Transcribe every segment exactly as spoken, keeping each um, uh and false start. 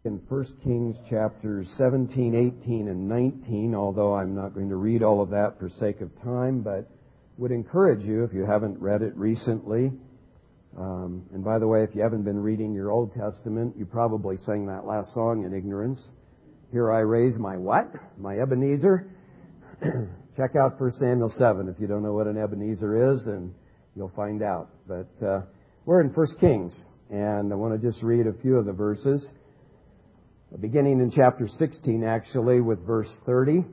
In First Kings chapters seventeen, eighteen, and nineteen, although I'm not going to read all of that for sake of time, but would encourage you, if you haven't read it recently, um, and by the way, if you haven't been reading your Old Testament, you probably sang that last song in ignorance. Here I raise my what? My Ebenezer? Check out First Samuel seven. If you don't know what an Ebenezer is, then you'll find out. But uh, we're in First Kings, and I want to just read a few of the verses. Beginning in chapter sixteen, actually, with verse thirty.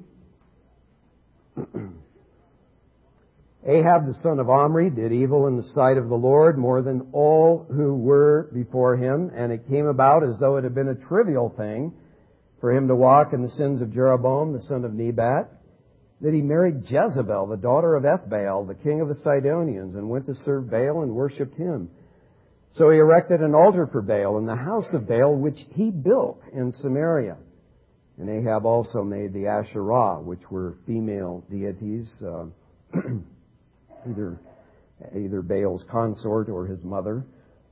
Ahab the son of Omri did evil in the sight of the Lord more than all who were before him, and it came about as though it had been a trivial thing for him to walk in the sins of Jeroboam the son of Nebat, that he married Jezebel, the daughter of Ethbaal, the king of the Sidonians, and went to serve Baal and worshipped him. So he erected an altar for Baal in the house of Baal, which he built in Samaria. And Ahab also made the Asherah, which were female deities, uh, either either Baal's consort or his mother.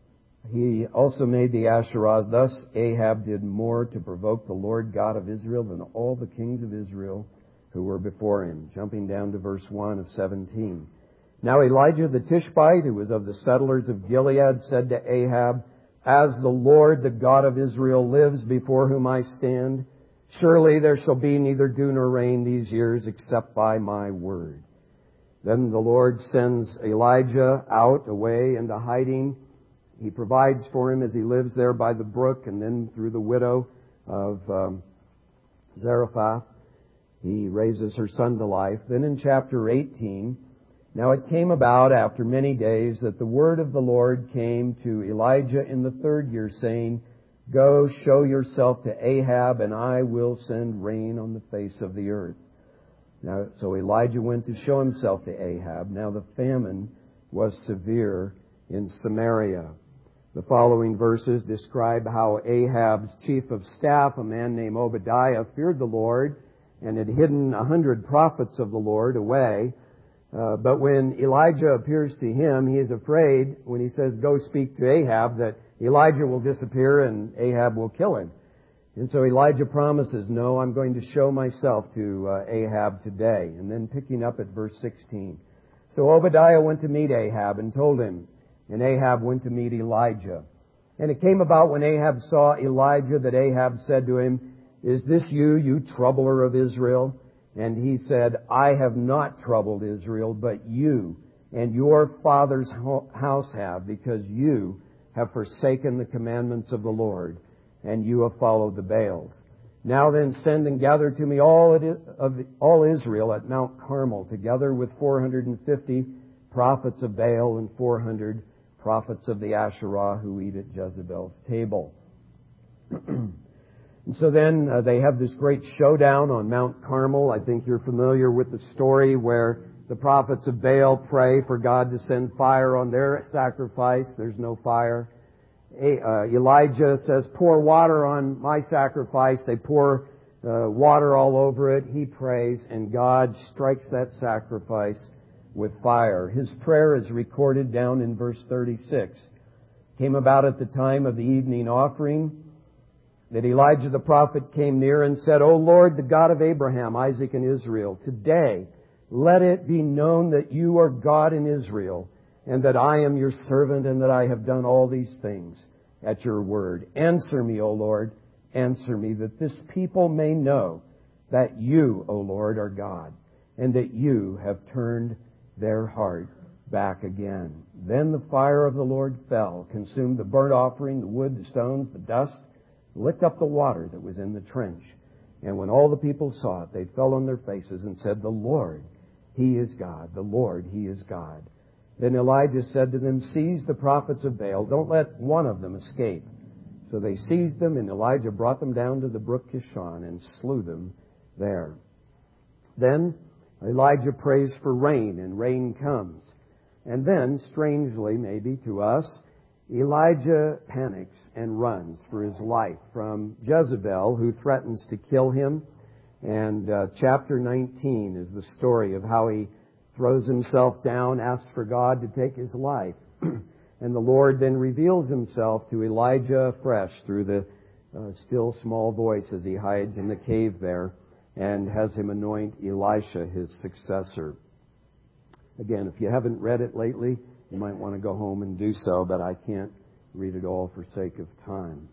He also made the Asherahs. Thus Ahab did more to provoke the Lord God of Israel than all the kings of Israel who were before him. Jumping down to verse one of seventeen. Now Elijah the Tishbite, who was of the settlers of Gilead, said to Ahab, As the Lord, the God of Israel, lives before whom I stand, surely there shall be neither dew nor rain these years except by my word. Then the Lord sends Elijah out away into hiding. He provides for him as he lives there by the brook, and then through the widow of um, Zarephath, he raises her son to life. Then in chapter eighteen, Now it came about after many days that the word of the Lord came to Elijah in the third year, saying, Go, show yourself to Ahab, and I will send rain on the face of the earth. Now, so Elijah went to show himself to Ahab. Now the famine was severe in Samaria. The following verses describe how Ahab's chief of staff, a man named Obadiah, feared the Lord and had hidden a hundred prophets of the Lord away. Uh, but when Elijah appears to him, he is afraid when he says, Go speak to Ahab, that Elijah will disappear and Ahab will kill him. And so Elijah promises, No, I'm going to show myself to uh, Ahab today. And then picking up at verse sixteen. So Obadiah went to meet Ahab and told him, and Ahab went to meet Elijah. And it came about when Ahab saw Elijah that Ahab said to him, Is this you, you troubler of Israel? And he said, I have not troubled Israel, but you and your father's house have, because you have forsaken the commandments of the Lord, and you have followed the Baals. Now then send and gather to me all of all Israel at Mount Carmel, together with four hundred fifty prophets of Baal and four hundred prophets of the Asherah who eat at Jezebel's table. And so then uh, they have this great showdown on Mount Carmel. I think you're familiar with the story where the prophets of Baal pray for God to send fire on their sacrifice. There's no fire. Uh, Elijah says, pour water on my sacrifice. They pour uh, water all over it. He prays, and God strikes that sacrifice with fire. His prayer is recorded down in verse thirty-six. Came about at the time of the evening offering that Elijah the prophet came near and said, O Lord, the God of Abraham, Isaac, and Israel, today let it be known that you are God in Israel, and that I am your servant, and that I have done all these things at your word. Answer me, O Lord, answer me, that this people may know that you, O Lord, are God, and that you have turned their heart back again. Then the fire of the Lord fell, consumed the burnt offering, the wood, the stones, the dust, licked up the water that was in the trench. And when all the people saw it, they fell on their faces and said, The Lord, He is God. The Lord, He is God. Then Elijah said to them, Seize the prophets of Baal. Don't let one of them escape. So they seized them, and Elijah brought them down to the brook Kishon and slew them there. Then Elijah prays for rain, and rain comes. And then, strangely maybe to us, Elijah panics and runs for his life from Jezebel, who threatens to kill him. And uh, chapter nineteen is the story of how he throws himself down, asks for God to take his life. And the Lord then reveals Himself to Elijah afresh through the uh, still small voice as he hides in the cave there and has him anoint Elisha, his successor. Again, if you haven't read it lately, you might want to go home and do so, but I can't read it all for sake of time.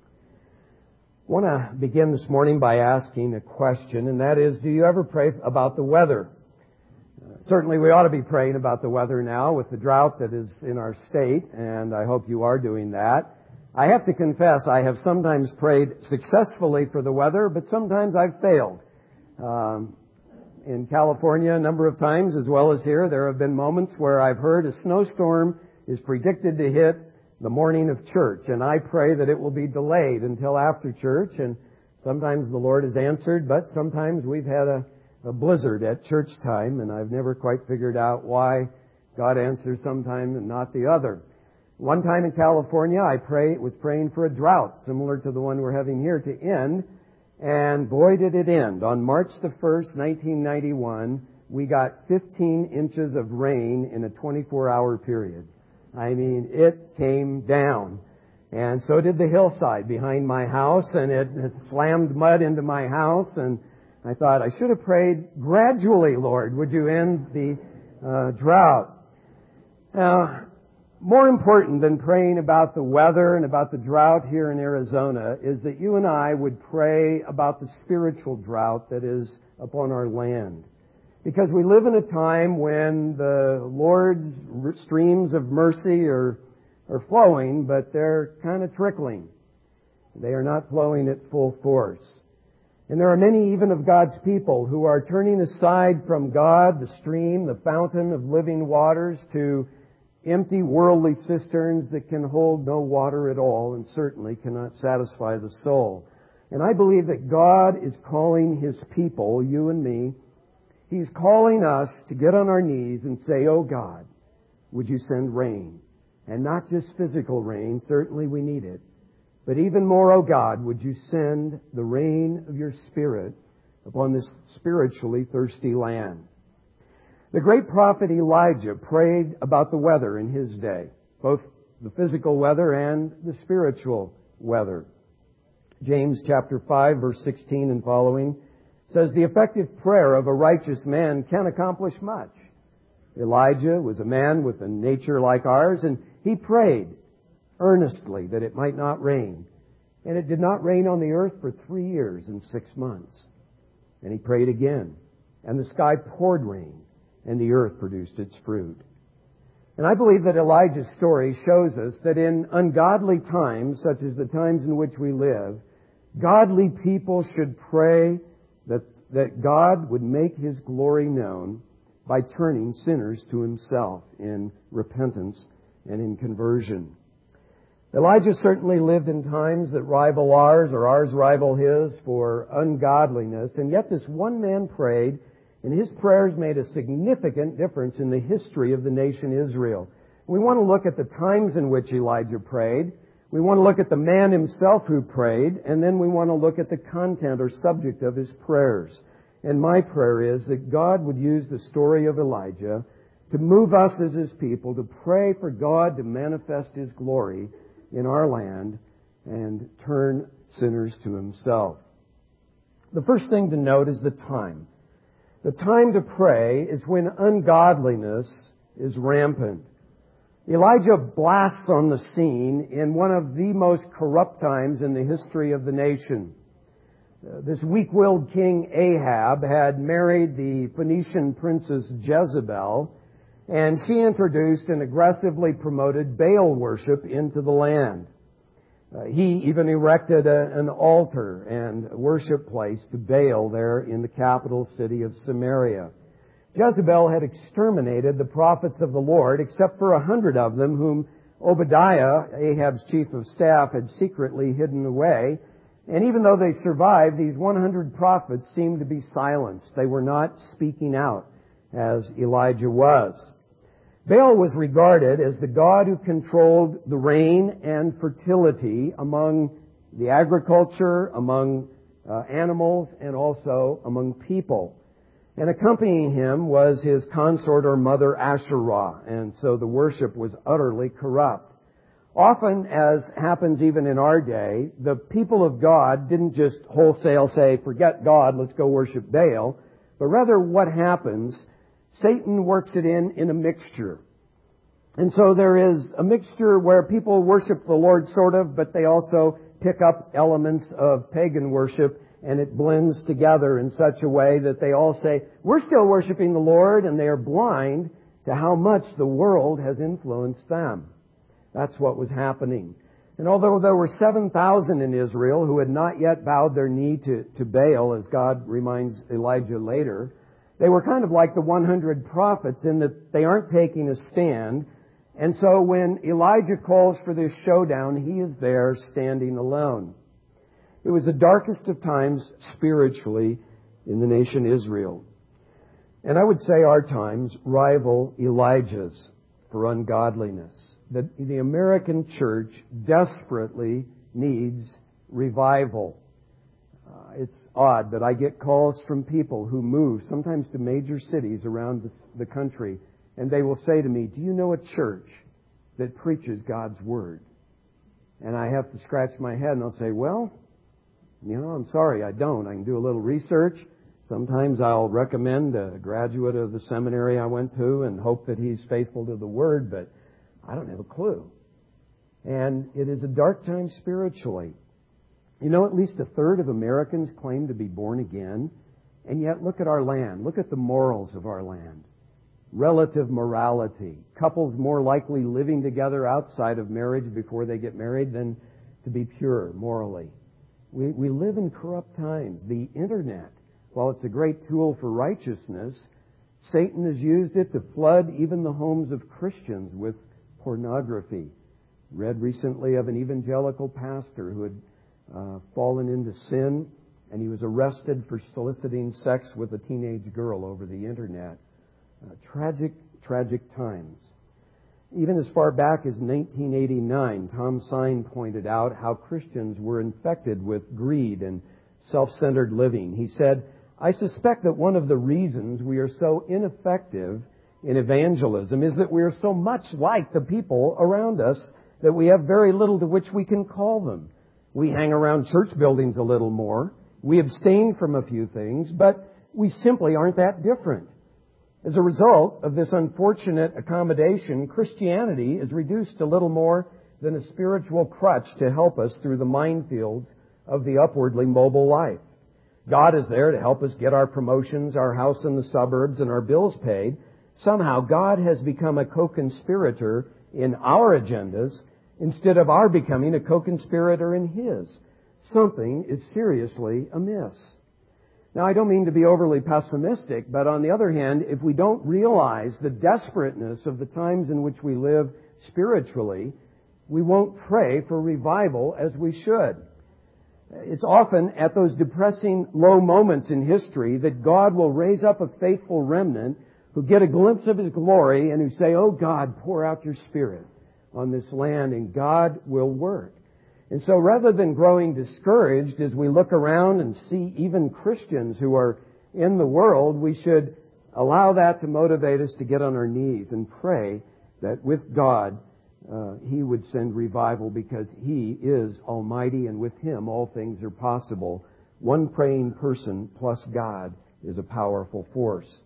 I want to begin this morning by asking a question, and that is, do you ever pray about the weather? Uh, certainly we ought to be praying about the weather now with the drought that is in our state, and I hope you are doing that. I have to confess, I have sometimes prayed successfully for the weather, but sometimes I've failed. Um, in California, a number of times, as well as here, there have been moments where I've heard a snowstorm is predicted to hit the morning of church, and I pray that it will be delayed until after church, and sometimes the Lord has answered, but sometimes we've had a, a blizzard at church time, and I've never quite figured out why God answers sometime and not the other. One time in California, I pray, was praying for a drought similar to the one we're having here to end, and boy did it end. On March the first, nineteen ninety-one, we got fifteen inches of rain in a twenty-four hour period. I mean, it came down. And so did the hillside behind my house, and it, it slammed mud into my house, and I thought, I should have prayed gradually, Lord, would you end the uh, drought? Now, more important than praying about the weather and about the drought here in Arizona is that you and I would pray about the spiritual drought that is upon our land. Because we live in a time when the Lord's streams of mercy are, are flowing, but they're kind of trickling. They are not flowing at full force. And there are many even of God's people who are turning aside from God, the stream, the fountain of living waters, to empty worldly cisterns that can hold no water at all and certainly cannot satisfy the soul. And I believe that God is calling His people, you and me, He's calling us to get on our knees and say, oh God, would you send rain? And not just physical rain, certainly we need it, but even more, oh God, would you send the rain of your Spirit upon this spiritually thirsty land? The great prophet Elijah prayed about the weather in his day, both the physical weather and the spiritual weather. James chapter five, verse sixteen and following says, the effective prayer of a righteous man can accomplish much. Elijah was a man with a nature like ours, and he prayed earnestly that it might not rain. And it did not rain on the earth for three years and six months. And he prayed again, and the sky poured rain, and the earth produced its fruit. And I believe that Elijah's story shows us that in ungodly times, such as the times in which we live, godly people should pray that, that God would make His glory known by turning sinners to Himself in repentance and in conversion. Elijah certainly lived in times that rival ours, or ours rival his, for ungodliness, and yet this one man prayed, and his prayers made a significant difference in the history of the nation Israel. We want to look at the times in which Elijah prayed. We want to look at the man himself who prayed, and then we want to look at the content or subject of his prayers. And my prayer is that God would use the story of Elijah to move us as His people to pray for God to manifest His glory in our land and turn sinners to Himself. The first thing to note is the time. The time to pray is when ungodliness is rampant. Elijah blasts on the scene in one of the most corrupt times in the history of the nation. Uh, this weak-willed king Ahab had married the Phoenician princess Jezebel, and she introduced and aggressively promoted Baal worship into the land. Uh, he even erected a, an altar and worship place to Baal there in the capital city of Samaria. Jezebel had exterminated the prophets of the Lord, except for a hundred of them whom Obadiah, Ahab's chief of staff, had secretly hidden away. And even though they survived, these one hundred prophets seemed to be silenced. They were not speaking out as Elijah was. Baal was regarded as the god who controlled the rain and fertility among the agriculture, among uh, animals, and also among people. And accompanying him was his consort or mother Asherah, and so the worship was utterly corrupt. Often, as happens even in our day, the people of God didn't just wholesale say, forget God, let's go worship Baal. But rather what happens, Satan works it in in a mixture. And so there is a mixture where people worship the Lord sort of, but they also pick up elements of pagan worship, and it blends together in such a way that they all say, we're still worshiping the Lord, and they are blind to how much the world has influenced them. That's what was happening. And although there were seven thousand in Israel who had not yet bowed their knee to, to Baal, as God reminds Elijah later, they were kind of like the one hundred prophets in that they aren't taking a stand. And so when Elijah calls for this showdown, he is there standing alone. It was the darkest of times spiritually in the nation Israel. And I would say our times rival Elijah's for ungodliness. That the American church desperately needs revival. Uh, it's odd that I get calls from people who move sometimes to major cities around the, the country, and they will say to me, do you know a church that preaches God's Word? And I have to scratch my head and I'll say, well, you know, I'm sorry, I don't. I can do a little research. Sometimes I'll recommend a graduate of the seminary I went to and hope that he's faithful to the Word, but I don't have a clue. And it is a dark time spiritually. You know, at least a third of Americans claim to be born again, and yet look at our land. Look at the morals of our land. Relative morality. Couples more likely living together outside of marriage before they get married than to be pure morally. We, we live in corrupt times. The Internet, while it's a great tool for righteousness, Satan has used it to flood even the homes of Christians with pornography. Read recently of an evangelical pastor who had uh, fallen into sin, and he was arrested for soliciting sex with a teenage girl over the Internet. Uh, tragic, tragic times. Even as far back as nineteen eighty-nine, Tom Sine pointed out how Christians were infected with greed and self-centered living. He said, I suspect that one of the reasons we are so ineffective in evangelism is that we are so much like the people around us that we have very little to which we can call them. We hang around church buildings a little more. We abstain from a few things, but we simply aren't that different. As a result of this unfortunate accommodation, Christianity is reduced to little more than a spiritual crutch to help us through the minefields of the upwardly mobile life. God is there to help us get our promotions, our house in the suburbs, and our bills paid. Somehow God has become a co-conspirator in our agendas instead of our becoming a co-conspirator in His. Something is seriously amiss. Now, I don't mean to be overly pessimistic, but on the other hand, if we don't realize the desperateness of the times in which we live spiritually, we won't pray for revival as we should. It's often at those depressing low moments in history that God will raise up a faithful remnant who get a glimpse of His glory and who say, oh God, pour out your Spirit on this land, and God will work. And so rather than growing discouraged as we look around and see even Christians who are in the world, we should allow that to motivate us to get on our knees and pray that with God, uh, He would send revival because He is Almighty, and with Him all things are possible. One praying person plus God is a powerful force.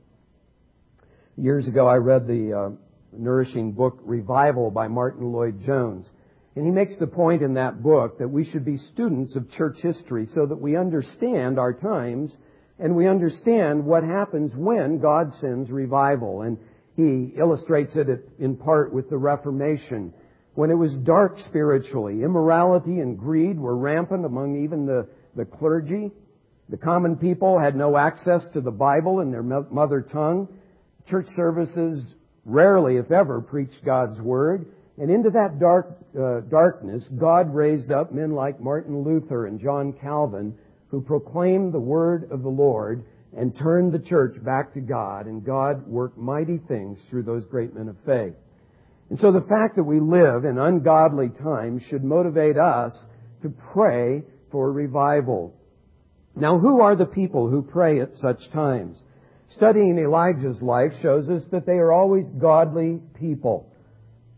Years ago I read the uh, nourishing book Revival by Martin Lloyd-Jones. And he makes the point in that book that we should be students of church history so that we understand our times and we understand what happens when God sends revival. And he illustrates it in part with the Reformation. When it was dark spiritually, immorality and greed were rampant among even the, the clergy. The common people had no access to the Bible in their mother tongue. Church services rarely, if ever, preached God's Word. And into that dark uh, darkness, God raised up men like Martin Luther and John Calvin, who proclaimed the word of the Lord and turned the church back to God. And God worked mighty things through those great men of faith. And so the fact that we live in ungodly times should motivate us to pray for revival. Now, who are the people who pray at such times? Studying Elijah's life shows us that they are always godly people.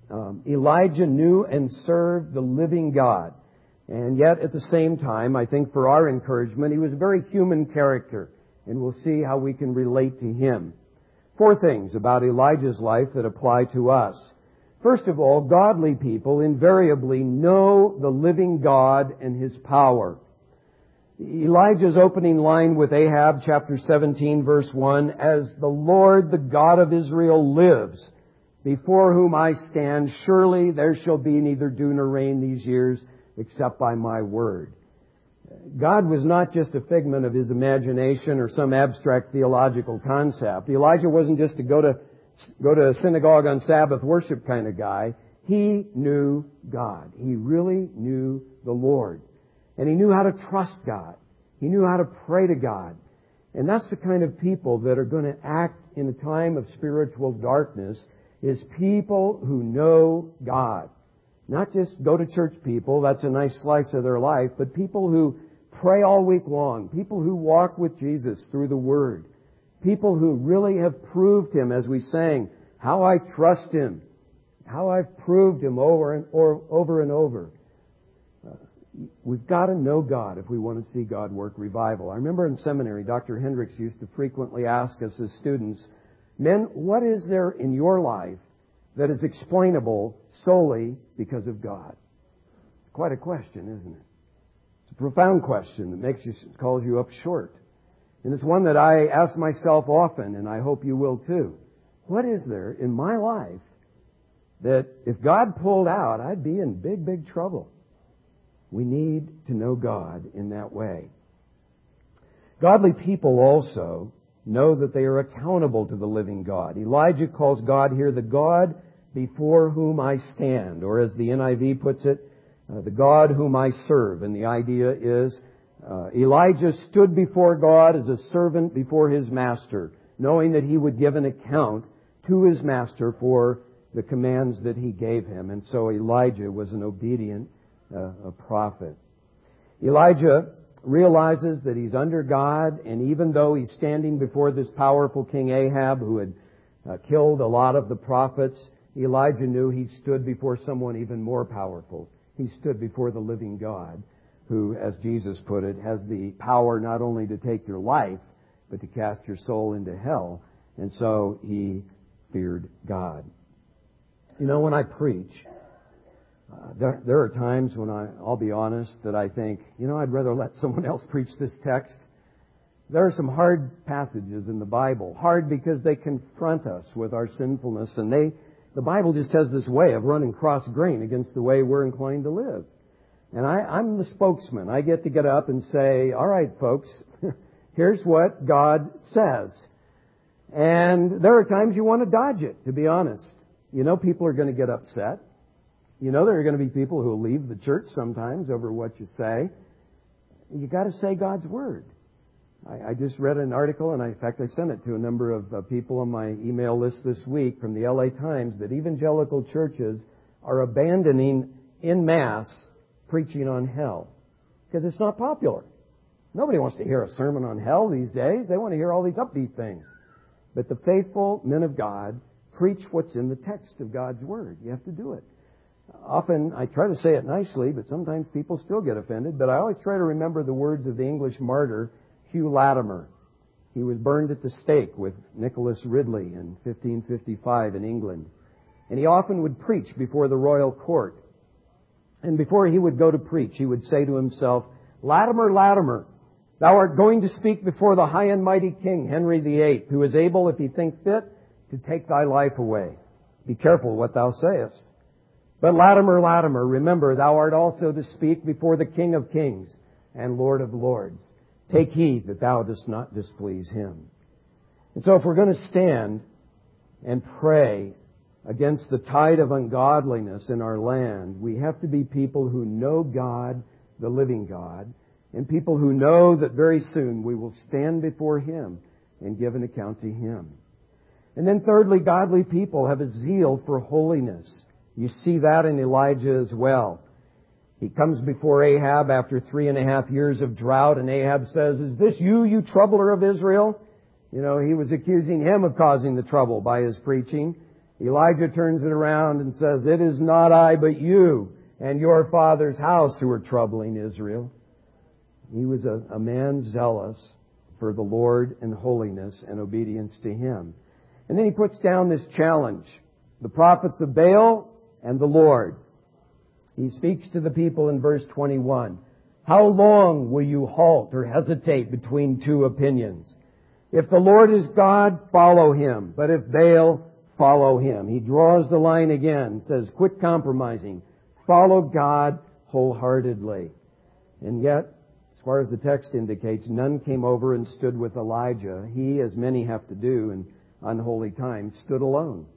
Um, Elijah knew and served the living God. And yet, at the same time, I think for our encouragement, he was a very human character. And we'll see how we can relate to him. Four things about Elijah's life that apply to us. First of all, godly people invariably know the living God and His power. Elijah's opening line with Ahab, chapter seventeen, verse one, "As the Lord, the God of Israel, lives, before whom I stand, surely there shall be neither dew nor rain these years, except by my word." God was not just a figment of his imagination or some abstract theological concept. Elijah wasn't just to go to go to a synagogue on Sabbath worship kind of guy. He knew God. He really knew the Lord. And he knew how to trust God. He knew how to pray to God. And that's the kind of people that are going to act in a time of spiritual darkness, is people who know God. Not just go to church people, that's a nice slice of their life, but people who pray all week long, people who walk with Jesus through the Word, people who really have proved Him, as we sang, how I trust Him, how I've proved Him over and or, over and over. Uh, we've got to know God if we want to see God work revival. I remember in seminary, Doctor Hendricks used to frequently ask us as students, "Men, what is there in your life that is explainable solely because of God?" It's quite a question, isn't it? It's a profound question that makes you, calls you up short. And it's one that I ask myself often, and I hope you will too. What is there in my life that if God pulled out, I'd be in big, big trouble? We need to know God in that way. Godly people also know that they are accountable to the living God. Elijah calls God here the God before whom I stand, or as the N I V puts it, uh, the God whom I serve. And the idea is uh, Elijah stood before God as a servant before his master, knowing that he would give an account to his master for the commands that he gave him. And so Elijah was an obedient uh, a prophet. Elijah realizes that he's under God, and even though he's standing before this powerful King Ahab who had uh, killed a lot of the prophets, Elijah knew he stood before someone even more powerful. He stood before the living God who, as Jesus put it, has the power not only to take your life, but to cast your soul into hell. And so he feared God. You know, when I preach, uh, there, there are times when I, I'll be honest, that I think, you know, I'd rather let someone else preach this text. There are some hard passages in the Bible. Hard because they confront us with our sinfulness, and they The Bible just has this way of running cross-grain against the way we're inclined to live. And I, I'm the spokesman. I get to get up and say, all right, folks, here's what God says. And there are times you want to dodge it, to be honest. You know people are going to get upset. You know there are going to be people who will leave the church sometimes over what you say. You got to say God's Word. I just read an article, and I, in fact, I sent it to a number of uh, people on my email list this week from the L A Times, that evangelical churches are abandoning en masse preaching on hell because it's not popular. Nobody wants to hear a sermon on hell these days. They want to hear all these upbeat things. But the faithful men of God preach what's in the text of God's Word. You have to do it. Often, I try to say it nicely, but sometimes people still get offended. But I always try to remember the words of the English martyr Hugh Latimer. He was burned at the stake with Nicholas Ridley in fifteen fifty-five in England. And he often would preach before the royal court. And before he would go to preach, he would say to himself, "Latimer, Latimer, thou art going to speak before the high and mighty King Henry the Eighth, who is able, if he think fit, to take thy life away. Be careful what thou sayest. But Latimer, Latimer, remember, thou art also to speak before the King of Kings and Lord of Lords. Take heed that thou dost not displease him." And so if we're going to stand and pray against the tide of ungodliness in our land, we have to be people who know God, the living God, and people who know that very soon we will stand before Him and give an account to Him. And then thirdly, godly people have a zeal for holiness. You see that in Elijah as well. He comes before Ahab after three and a half years of drought, and Ahab says, "Is this you, you troubler of Israel?" You know, he was accusing him of causing the trouble by his preaching. Elijah turns it around and says, "It is not I, but you and your father's house who are troubling Israel." He was a, a man zealous for the Lord and holiness and obedience to Him. And then he puts down this challenge: the prophets of Baal and the Lord. He speaks to the people in verse twenty-one. "How long will you halt or hesitate between two opinions? If the Lord is God, follow Him. But if Baal, follow him." He draws the line again, says, quit compromising. Follow God wholeheartedly. And yet, as far as the text indicates, none came over and stood with Elijah. He, as many have to do in unholy times, stood alone.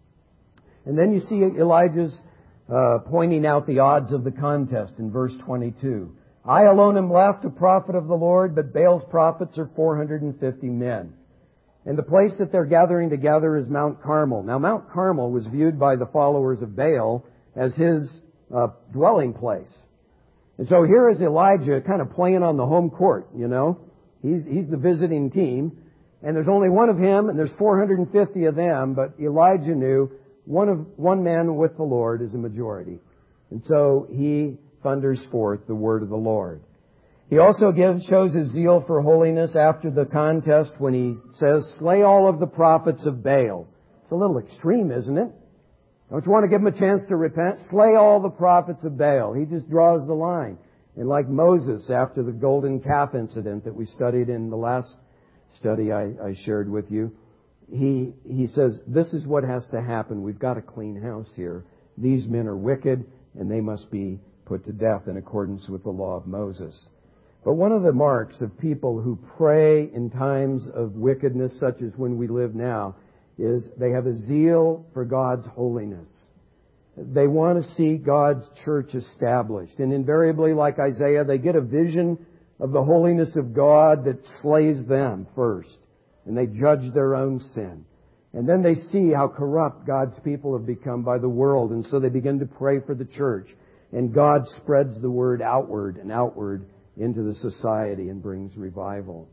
And then you see Elijah's uh, pointing out the odds of the contest in verse twenty-two. "I alone am left, a prophet of the Lord, but Baal's prophets are four hundred fifty men. And the place that they're gathering together is Mount Carmel." Now, Mount Carmel was viewed by the followers of Baal as his uh, dwelling place. And so here is Elijah kind of playing on the home court, you know. He's, he's the visiting team. And there's only one of him, and there's four hundred fifty of them. But Elijah knew one of one man with the Lord is a majority. And so he thunders forth the word of the Lord. He also gives, shows his zeal for holiness after the contest when he says, "Slay all of the prophets of Baal." It's a little extreme, isn't it? Don't you want to give them a chance to repent? Slay all the prophets of Baal. He just draws the line. And like Moses after the golden calf incident that we studied in the last study I, I shared with you, he, he says, this is what has to happen. We've got a clean house here. These men are wicked, and they must be put to death in accordance with the law of Moses. But one of the marks of people who pray in times of wickedness, such as when we live now, is they have a zeal for God's holiness. They want to see God's church established. And invariably, like Isaiah, they get a vision of the holiness of God that slays them first. And they judge their own sin. And then they see how corrupt God's people have become by the world. And so they begin to pray for the church. And God spreads the word outward and outward into the society and brings revival.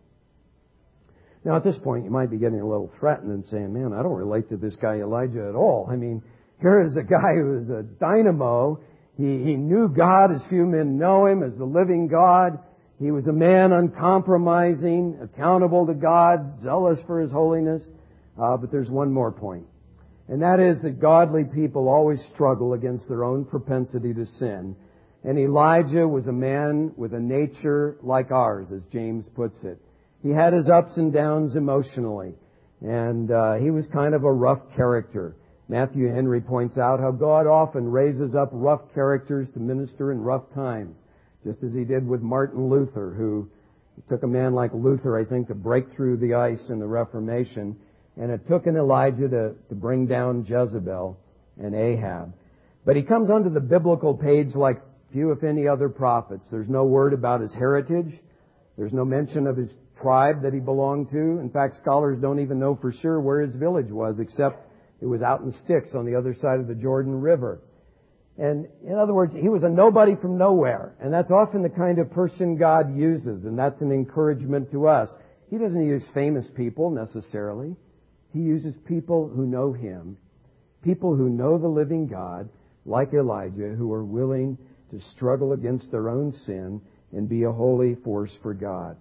Now at this point you might be getting a little threatened and saying, man, I don't relate to this guy Elijah at all. I mean, here is a guy who is a dynamo. He, he knew God as few men know Him, as the living God. He was a man uncompromising, accountable to God, zealous for His holiness. Uh, but there's one more point. And that is that godly people always struggle against their own propensity to sin. And Elijah was a man with a nature like ours, as James puts it. He had his ups and downs emotionally. And uh, he was kind of a rough character. Matthew Henry points out how God often raises up rough characters to minister in rough times. Just as He did with Martin Luther, who took a man like Luther, I think, to break through the ice in the Reformation. And it took an Elijah to, to bring down Jezebel and Ahab. But he comes onto the biblical page like few, if any, other prophets. There's no word about his heritage. There's no mention of his tribe that he belonged to. In fact, scholars don't even know for sure where his village was, except it was out in sticks on the other side of the Jordan River. And in other words, he was a nobody from nowhere. And that's often the kind of person God uses, and that's an encouragement to us. He doesn't use famous people necessarily. He uses people who know Him, people who know the living God, like Elijah, who are willing to struggle against their own sin and be a holy force for God.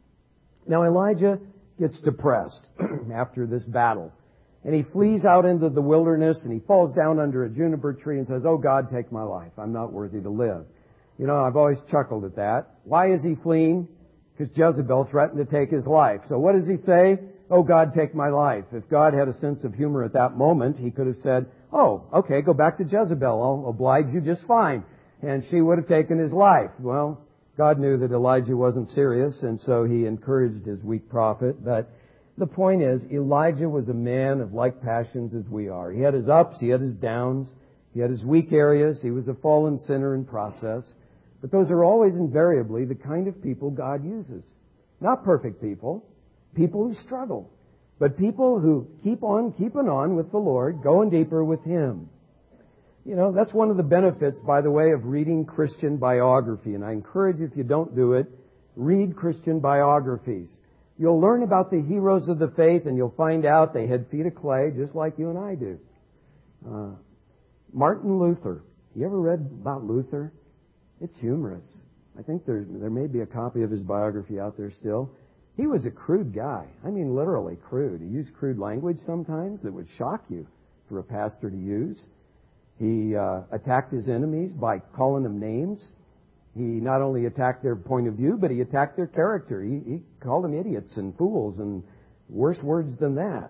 Now Elijah gets depressed after this battle. And he flees out into the wilderness and he falls down under a juniper tree and says, "Oh God, take my life. I'm not worthy to live." You know, I've always chuckled at that. Why is he fleeing? Because Jezebel threatened to take his life. So what does he say? "Oh God, take my life." If God had a sense of humor at that moment, He could have said, "Oh, okay, go back to Jezebel. I'll oblige you just fine." And she would have taken his life. Well, God knew that Elijah wasn't serious, and so He encouraged his weak prophet. But the point is, Elijah was a man of like passions as we are. He had his ups, he had his downs, he had his weak areas, he was a fallen sinner in process. But those are always invariably the kind of people God uses. Not perfect people, people who struggle, but people who keep on keeping on with the Lord, going deeper with Him. You know, that's one of the benefits, by the way, of reading Christian biography. And I encourage you, if you don't do it, read Christian biographies. You'll learn about the heroes of the faith, and you'll find out they had feet of clay just like you and I do. Uh, Martin Luther. You ever read about Luther? It's humorous. I think there there may be a copy of his biography out there still. He was a crude guy. I mean, literally crude. He used crude language sometimes that would shock you for a pastor to use. He uh, attacked his enemies by calling them names. He not only attacked their point of view, but he attacked their character. He, he called them idiots and fools and worse words than that.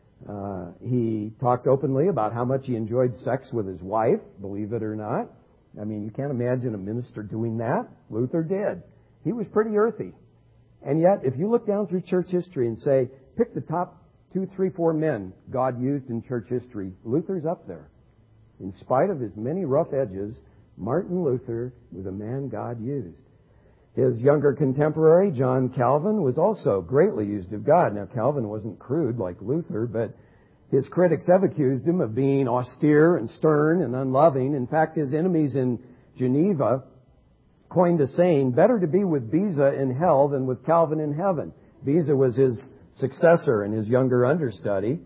Uh, he talked openly about how much he enjoyed sex with his wife, believe it or not. I mean, you can't imagine a minister doing that. Luther did. He was pretty earthy. And yet, if you look down through church history and say, pick the top two, three, four men God used in church history, Luther's up there. In spite of his many rough edges, Martin Luther was a man God used. His younger contemporary, John Calvin, was also greatly used of God. Now, Calvin wasn't crude like Luther, but his critics have accused him of being austere and stern and unloving. In fact, his enemies in Geneva coined a saying, better to be with Beza in hell than with Calvin in heaven. Beza was his successor and his younger understudy.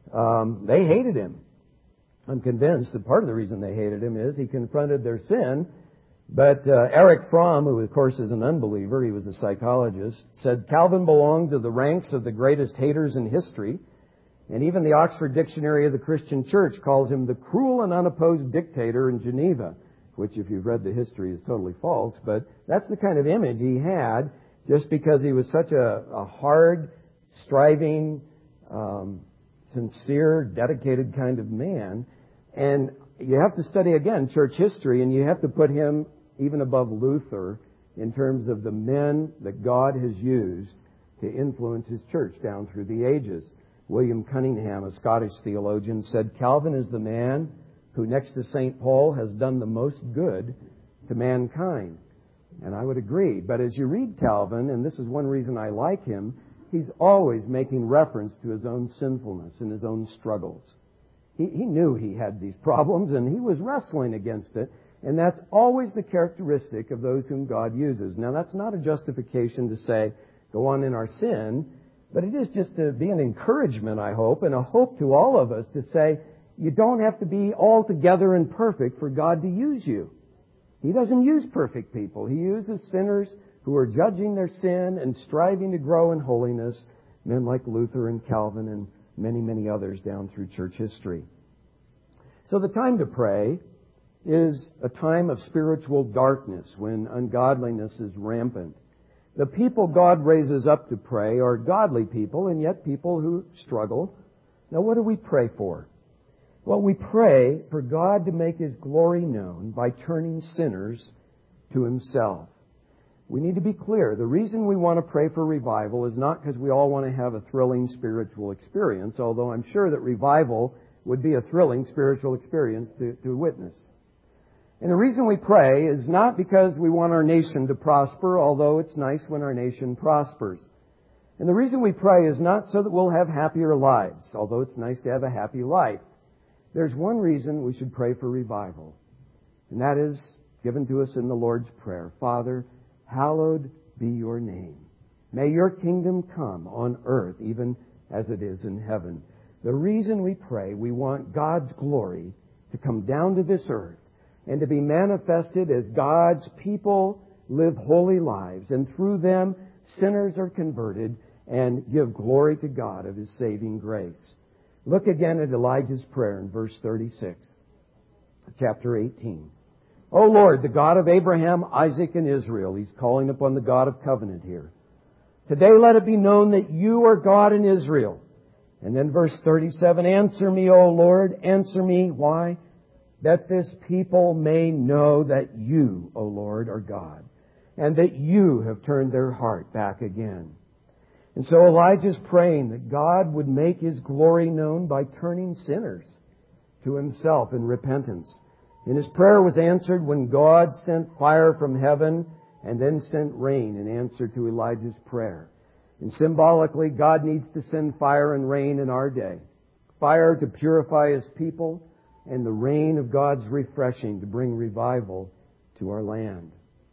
Um, they hated him. I'm convinced that part of the reason they hated him is he confronted their sin. But uh, Erich Fromm, who of course is an unbeliever, he was a psychologist, said Calvin belonged to the ranks of the greatest haters in history. And even the Oxford Dictionary of the Christian Church calls him the cruel and unopposed dictator in Geneva, which if you've read the history is totally false. But that's the kind of image he had just because he was such a, a hard, striving, um, sincere, dedicated kind of man. And you have to study, again, church history, and you have to put him even above Luther in terms of the men that God has used to influence His church down through the ages. William Cunningham, a Scottish theologian, said Calvin is the man who, next to Saint Paul, has done the most good to mankind. And I would agree. But as you read Calvin, and this is one reason I like him, he's always making reference to his own sinfulness and his own struggles. He, he knew he had these problems, and he was wrestling against it. And that's always the characteristic of those whom God uses. Now, that's not a justification to say, go on in our sin, but it is just to be an encouragement, I hope, and a hope to all of us to say, you don't have to be altogether and perfect for God to use you. He doesn't use perfect people. He uses sinners who are judging their sin and striving to grow in holiness, men like Luther and Calvin and many, many others down through church history. So the time to pray is a time of spiritual darkness when ungodliness is rampant. The people God raises up to pray are godly people, and yet people who struggle. Now, what do we pray for? Well, we pray for God to make His glory known by turning sinners to Himself. We need to be clear. The reason we want to pray for revival is not because we all want to have a thrilling spiritual experience, although I'm sure that revival would be a thrilling spiritual experience to, to witness. And the reason we pray is not because we want our nation to prosper, although it's nice when our nation prospers. And the reason we pray is not so that we'll have happier lives, although it's nice to have a happy life. There's one reason we should pray for revival, and that is given to us in the Lord's Prayer. Father, hallowed be your name. May your kingdom come on earth even as it is in heaven. The reason we pray, we want God's glory to come down to this earth and to be manifested as God's people live holy lives. And through them, sinners are converted and give glory to God of His saving grace. Look again at Elijah's prayer in verse thirty-six, chapter eighteen. O Lord, the God of Abraham, Isaac, and Israel. He's calling upon the God of covenant here. Today let it be known that you are God in Israel. And then verse thirty-seven, answer me, O Lord, answer me. Why? That this people may know that you, O Lord, are God, and that you have turned their heart back again. And so Elijah's praying that God would make His glory known by turning sinners to Himself in repentance. And his prayer was answered when God sent fire from heaven and then sent rain in answer to Elijah's prayer. And symbolically, God needs to send fire and rain in our day. Fire to purify His people, and the rain of God's refreshing to bring revival to our land.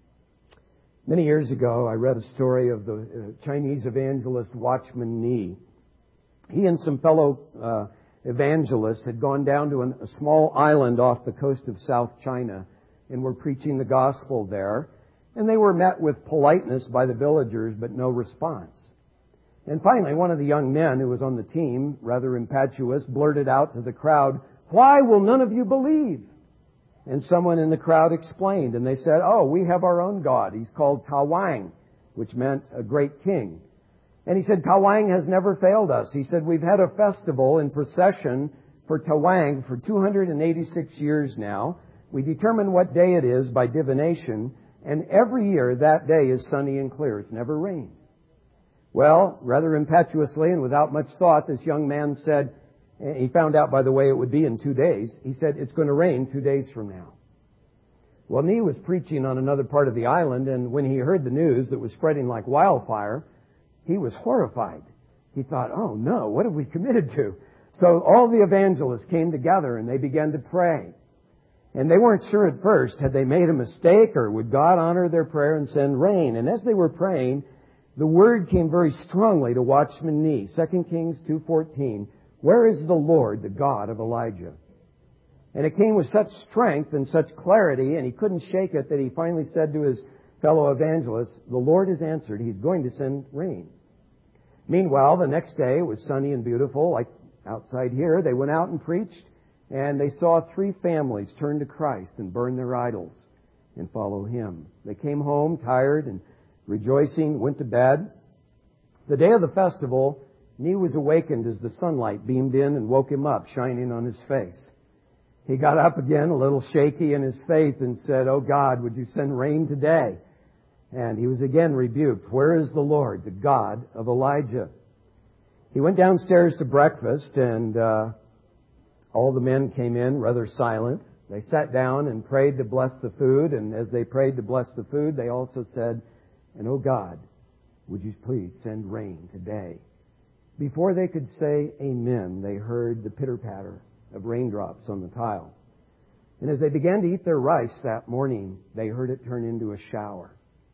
Many years ago, I read a story of the uh, Chinese evangelist Watchman Nee. He and some fellow uh, evangelists had gone down to an, a small island off the coast of South China and were preaching the gospel there. And they were met with politeness by the villagers, but no response. And finally, one of the young men who was on the team, rather impetuous, blurted out to the crowd, "Why will none of you believe?" And someone in the crowd explained, and they said, "Oh, we have our own God. He's called Tawang," which meant a great king. And he said, "Tawang has never failed us." He said, "We've had a festival in procession for Tawang for two hundred eighty-six years now. We determine what day it is by divination, and every year that day is sunny and clear. It's never rained." Well, rather impetuously and without much thought, this young man said, he found out, by the way, it would be in two days. He said, "It's going to rain two days from now." Well, Ni was preaching on another part of the island, and when he heard the news that was spreading like wildfire, he was horrified. He thought, "Oh no, what have we committed to?" So all the evangelists came together and they began to pray. And they weren't sure at first, had they made a mistake or would God honor their prayer and send rain? And as they were praying, the word came very strongly to Watchman Nee, Second Kings two fourteen, "Where is the Lord, the God of Elijah?" And it came with such strength and such clarity, and he couldn't shake it, that he finally said to his fellow evangelists, "The Lord has answered. He's going to send rain." Meanwhile, the next day, it was sunny and beautiful, like outside here. They went out and preached, and they saw three families turn to Christ and burn their idols and follow Him. They came home tired and rejoicing, went to bed. The day of the festival, Nee was awakened as the sunlight beamed in and woke him up, shining on his face. He got up again, a little shaky in his faith, and said, "Oh God, would you send rain today?" And he was again rebuked. "Where is the Lord, the God of Elijah?" He went downstairs to breakfast, and uh, all the men came in rather silent. They sat down and prayed to bless the food, and as they prayed to bless the food, they also said, "And oh God, would you please send rain today?" Before they could say amen, they heard the pitter-patter of raindrops on the tile. And as they began to eat their rice that morning, they heard it turn into a shower.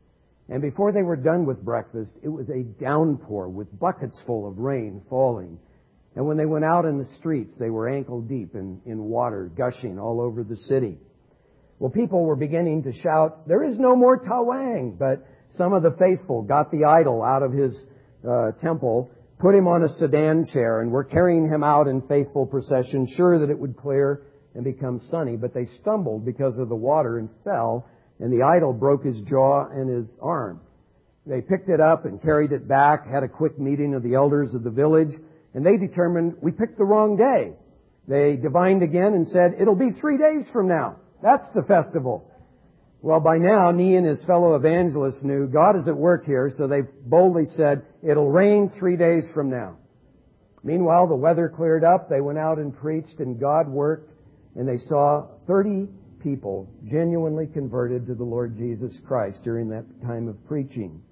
And before they were done with breakfast, it was a downpour with buckets full of rain falling. And when they went out in the streets, they were ankle deep in, in water gushing all over the city. Well, people were beginning to shout, "There is no more Tawang!" But some of the faithful got the idol out of his uh, temple, put him on a sedan chair, and were carrying him out in faithful procession, sure that it would clear and become sunny. But they stumbled because of the water and fell, and the idol broke his jaw and his arm. They picked it up and carried it back, had a quick meeting of the elders of the village, and they determined, "We picked the wrong day." They divined again and said, "It'll be three days from now. That's the festival." Well, by now, Nee and his fellow evangelists knew God is at work here, so they boldly said, "It'll rain three days from now." Meanwhile, the weather cleared up. They went out and preached, and God worked, and they saw thirty people genuinely converted to the Lord Jesus Christ during that time of preaching.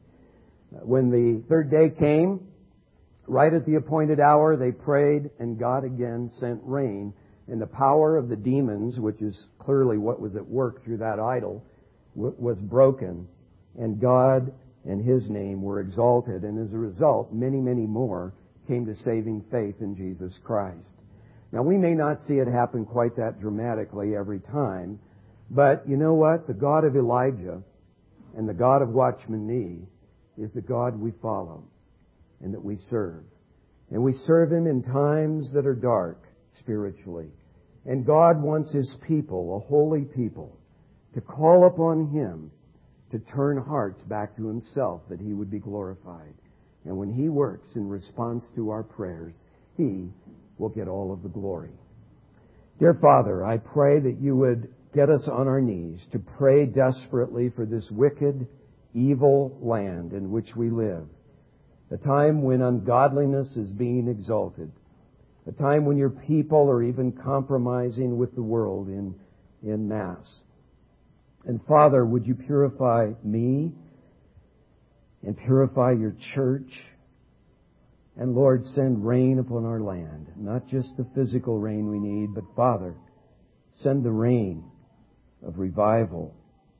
When the third day came, right at the appointed hour, they prayed, and God again sent rain, and the power of the demons, which is clearly what was at work through that idol, was broken, and God and His name were exalted, and as a result, many, many more came to saving faith in Jesus Christ. Now, we may not see it happen quite that dramatically every time, but you know what? The God of Elijah and the God of Watchman Nee is the God we follow and that we serve. And we serve Him in times that are dark spiritually. And God wants His people, a holy people, to call upon Him to turn hearts back to Himself, that He would be glorified. And when He works in response to our prayers, He will get all of the glory. Dear Father, I pray that You would get us on our knees to pray desperately for this wicked, evil land in which we live. A time when ungodliness is being exalted. A time when Your people are even compromising with the world in, in mass. And Father, would You purify me and purify Your church? And Lord, send rain upon our land. Not just the physical rain we need, but Father, send the rain of revival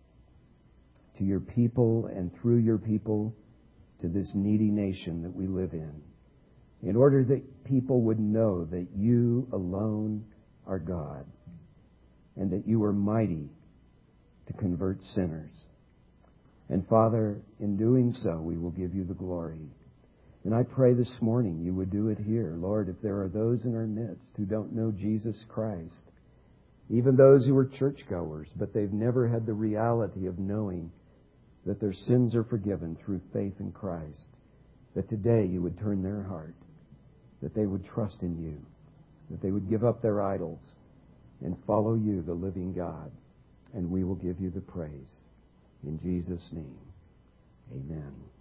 to Your people and through Your people to this needy nation that we live in. in order that people would know that you alone are God and that you are mighty to convert sinners. And Father, in doing so, we will give you the glory. And I pray this morning you would do it here. Lord, if there are those in our midst who don't know Jesus Christ, even those who are churchgoers, but they've never had the reality of knowing that their sins are forgiven through faith in Christ, that today you would turn their heart, that they would trust in you, that they would give up their idols and follow you, the living God, and we will give you the praise. In Jesus' name, amen.